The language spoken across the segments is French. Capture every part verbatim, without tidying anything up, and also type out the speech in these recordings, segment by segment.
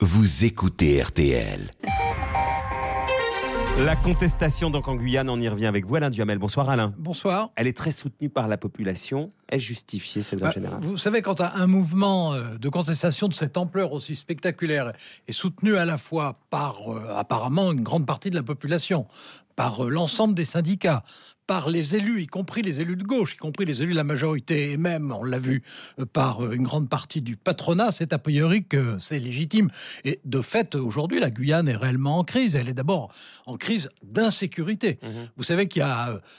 vous écoutez R T L. La contestation donc en Guyane, on y revient avec vous, Alain Duhamel. Bonsoir Alain. Bonsoir. Elle est très soutenue par la population. Est-ce justifiée cette grève bah, générale ? Vous savez, quand un mouvement de contestation de cette ampleur aussi spectaculaire est soutenu à la fois par euh, apparemment une grande partie de la population, par euh, l'ensemble des syndicats, par les élus, y compris les élus de gauche, y compris les élus de la majorité, et même, on l'a vu, euh, par euh, une grande partie du patronat, c'est a priori que c'est légitime. Et de fait, aujourd'hui, la Guyane est réellement en crise. Elle est d'abord en crise d'insécurité. Mmh. Vous savez qu'il y a... Euh,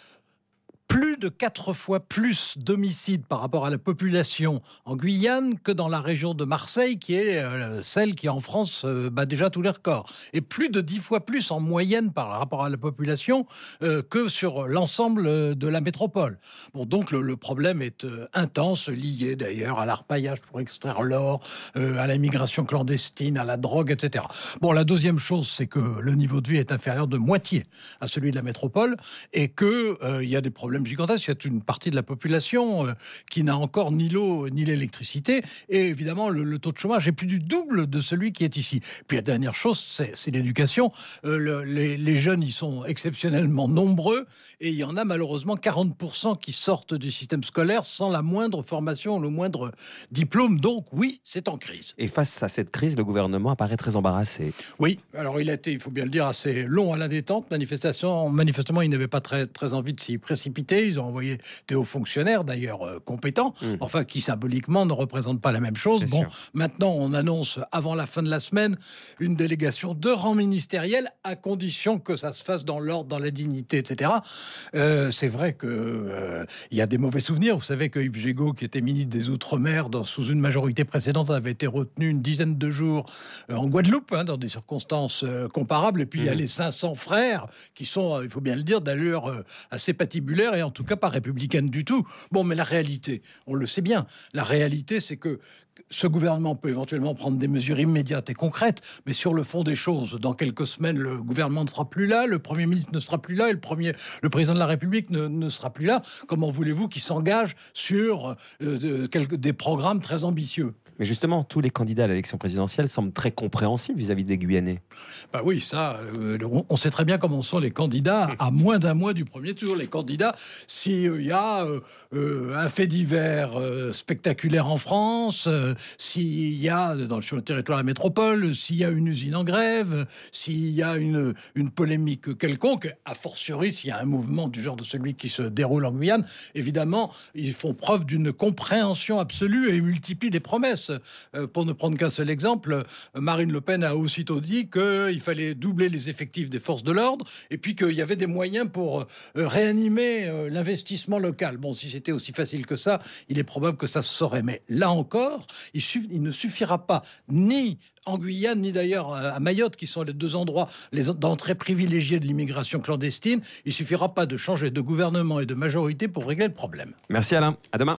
plus de quatre fois plus d'homicides par rapport à la population en Guyane que dans la région de Marseille, qui est euh, celle qui en France euh, bat déjà tous les records. Et plus de dix fois plus en moyenne par rapport à la population euh, que sur l'ensemble de la métropole. Bon, donc le, le problème est euh, intense, lié d'ailleurs à l'arpaillage pour extraire l'or, euh, à la migration clandestine, à la drogue, et cetera. Bon, la deuxième chose, c'est que le niveau de vie est inférieur de moitié à celui de la métropole et qu'il euh, y a des problèmes gigantesque. Il y a une partie de la population euh, qui n'a encore ni l'eau ni l'électricité. Et évidemment, le, le taux de chômage est plus du double de celui qui est ici. Puis la dernière chose, c'est, c'est l'éducation. Euh, le, les, les jeunes, ils sont exceptionnellement nombreux. Et il y en a malheureusement quarante pour cent qui sortent du système scolaire sans la moindre formation, le moindre diplôme. Donc oui, c'est en crise. Et face à cette crise, le gouvernement apparaît très embarrassé. Oui, alors il a été, il faut bien le dire, assez long à la détente. Manifestation, manifestement, il n'avait pas très, très envie de s'y précipiter. Ils ont envoyé des hauts fonctionnaires, d'ailleurs euh, compétents, mmh. enfin qui symboliquement ne représentent pas la même chose. C'est bon, sûr. Maintenant, on annonce avant la fin de la semaine une délégation de rang ministériel, à condition que ça se fasse dans l'ordre, dans la dignité, et cetera. Euh, c'est vrai que euh, il y a des mauvais souvenirs. Vous savez que Yves Gégaud, qui était ministre des Outre-mer dans, sous une majorité précédente, avait été retenu une dizaine de jours euh, en Guadeloupe, hein, dans des circonstances euh, comparables. Et puis mmh. il y a les cinq cents frères qui sont, euh, il faut bien le dire, d'allure euh, assez patibulaire et en tout cas pas républicaine du tout. Bon, mais la réalité, on le sait bien, la réalité, c'est que ce gouvernement peut éventuellement prendre des mesures immédiates et concrètes, mais sur le fond des choses, dans quelques semaines, le gouvernement ne sera plus là, le Premier ministre ne sera plus là, et le, premier, le président de la République ne, ne sera plus là. Comment voulez-vous qu'il s'engage sur euh, de, quelques, des programmes très ambitieux ? Mais justement, tous les candidats à l'élection présidentielle semblent très compréhensifs vis-à-vis des Guyanais. Bah oui, ça, euh, on sait très bien comment sont les candidats à moins d'un mois du premier tour. Les candidats, s'il euh, y a euh, euh, un fait divers euh, spectaculaire en France, euh, s'il y a, dans, sur le territoire de la métropole, s'il y a une usine en grève, s'il y a une, une polémique quelconque, a fortiori s'il y a un mouvement du genre de celui qui se déroule en Guyane, évidemment, ils font preuve d'une compréhension absolue et ils multiplient les promesses. Pour ne prendre qu'un seul exemple, Marine Le Pen a aussitôt dit qu'il fallait doubler les effectifs des forces de l'ordre et puis qu'il y avait des moyens pour réanimer l'investissement local. Bon, si c'était aussi facile que ça, il est probable que ça se saurait. Mais là encore, il, suff- il ne suffira pas ni en Guyane, ni d'ailleurs à Mayotte, qui sont les deux endroits les d'entrée privilégiés de l'immigration clandestine, il suffira pas de changer de gouvernement et de majorité pour régler le problème. Merci Alain, à demain.